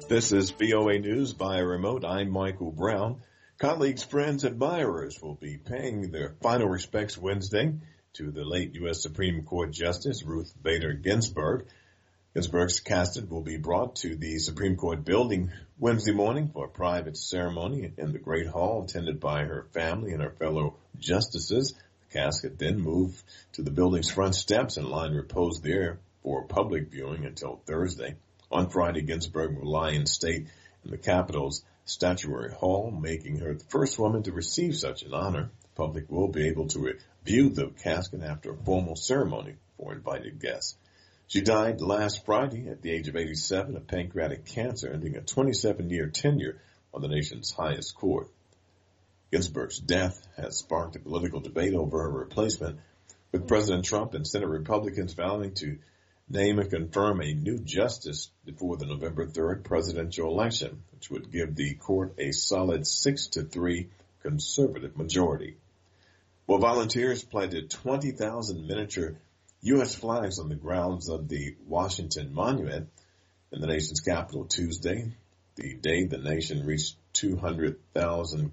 This is VOA News via remote. I'm Michael Brown. Colleagues, friends, admirers will be paying their final respects Wednesday to the late U.S. Supreme Court Justice Ruth Bader Ginsburg. Ginsburg's casket will be brought to the Supreme Court building Wednesday morning for a private ceremony in the Great Hall attended by her family and her fellow justices. The casket then moved to the building's front steps and line reposed there for public viewing until Thursday. On Friday, Ginsburg will lie in state in the Capitol's Statuary Hall, making her the first woman to receive such an honor. The public will be able to view the casket after a formal ceremony for invited guests. She died last Friday at the age of 87 of pancreatic cancer, ending a 27-year tenure on the nation's highest court. Ginsburg's death has sparked a political debate over her replacement, with President Trump and Senate Republicans vowing to name and confirm a new justice before the November 3rd presidential election, which would give the court a solid 6-3 conservative majority. Well, volunteers planted 20,000 miniature U.S. flags on the grounds of the Washington Monument in the nation's capital Tuesday, the day the nation reached 200,000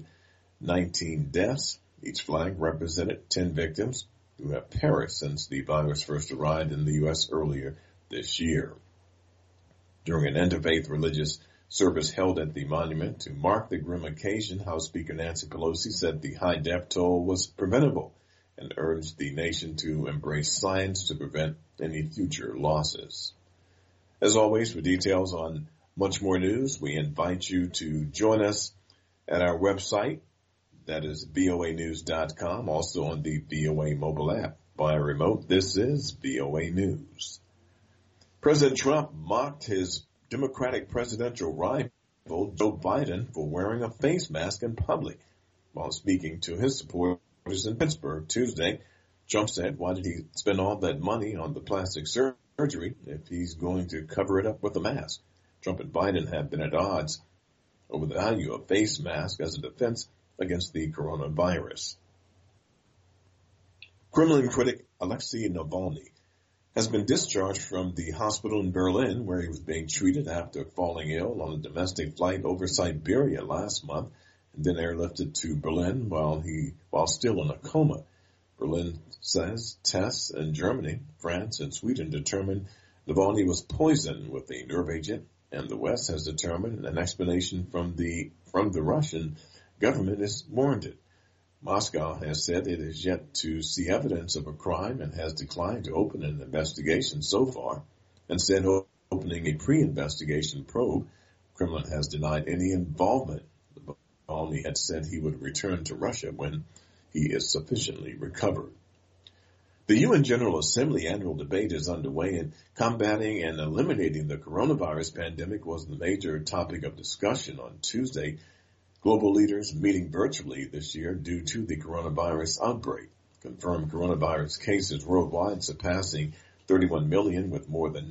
COVID-19 deaths. Each flag represented 10 victims who have perished since the virus first arrived in the U.S. earlier this year. During an interfaith religious service held at the monument to mark the grim occasion, House Speaker Nancy Pelosi said the high death toll was preventable and urged the nation to embrace science to prevent any future losses. As always, for details on much more news, we invite you to join us at our website. That is voanews.com, also on the VOA mobile app. Via remote, this is VOA News. President Trump mocked his Democratic presidential rival, Joe Biden, for wearing a face mask in public. While speaking to his supporters in Pittsburgh Tuesday, Trump said, why did he spend all that money on the plastic surgery if he's going to cover it up with a mask? Trump and Biden have been at odds over the value of face masks as a defense against the coronavirus. Kremlin critic Alexei Navalny has been discharged from the hospital in Berlin, where he was being treated after falling ill on a domestic flight over Siberia last month, and then airlifted to Berlin while still in a coma. Berlin says tests in Germany, France, and Sweden determined Navalny was poisoned with a nerve agent, and the West has determined an explanation from the Russian government is warranted. Moscow has said it is yet to see evidence of a crime and has declined to open an investigation so far, and said opening a pre-investigation probe. Kremlin has denied any involvement. Navalny had said he would return to Russia when he is sufficiently recovered. The UN General Assembly annual debate is underway, and combating and eliminating the coronavirus pandemic was the major topic of discussion on Tuesday. Global leaders meeting virtually this year due to the coronavirus outbreak. Confirmed coronavirus cases worldwide surpassing 31 million, with more than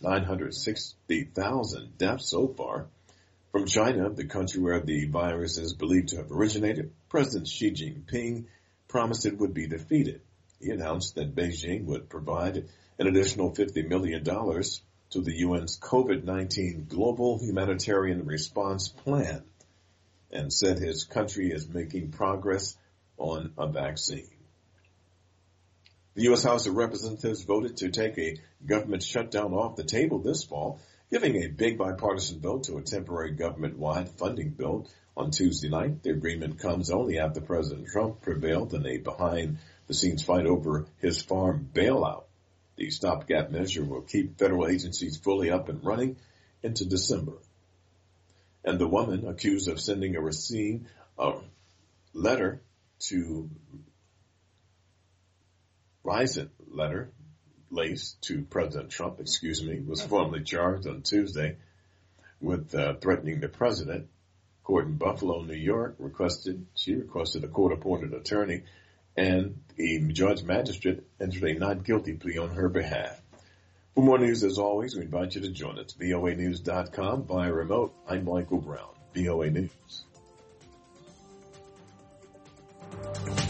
960,000 deaths so far. From China, the country where the virus is believed to have originated, President Xi Jinping promised it would be defeated. He announced that Beijing would provide an additional $50 million to the UN's COVID-19 Global Humanitarian Response Plan, and said his country is making progress on a vaccine. The U.S. House of Representatives voted to take a government shutdown off the table this fall, giving a big bipartisan vote to a temporary government-wide funding bill on Tuesday night. The agreement comes only after President Trump prevailed in a behind-the-scenes fight over his farm bailout. The stopgap measure will keep federal agencies fully up and running into December. And the woman accused of sending a letter to President Trump, was formally charged on Tuesday with threatening the president. Court in Buffalo, New York requested a court-appointed attorney, and a magistrate entered a not guilty plea on her behalf. For more news, as always, we invite you to join us. voanews.com via remote. I'm Michael Brown, VOA News.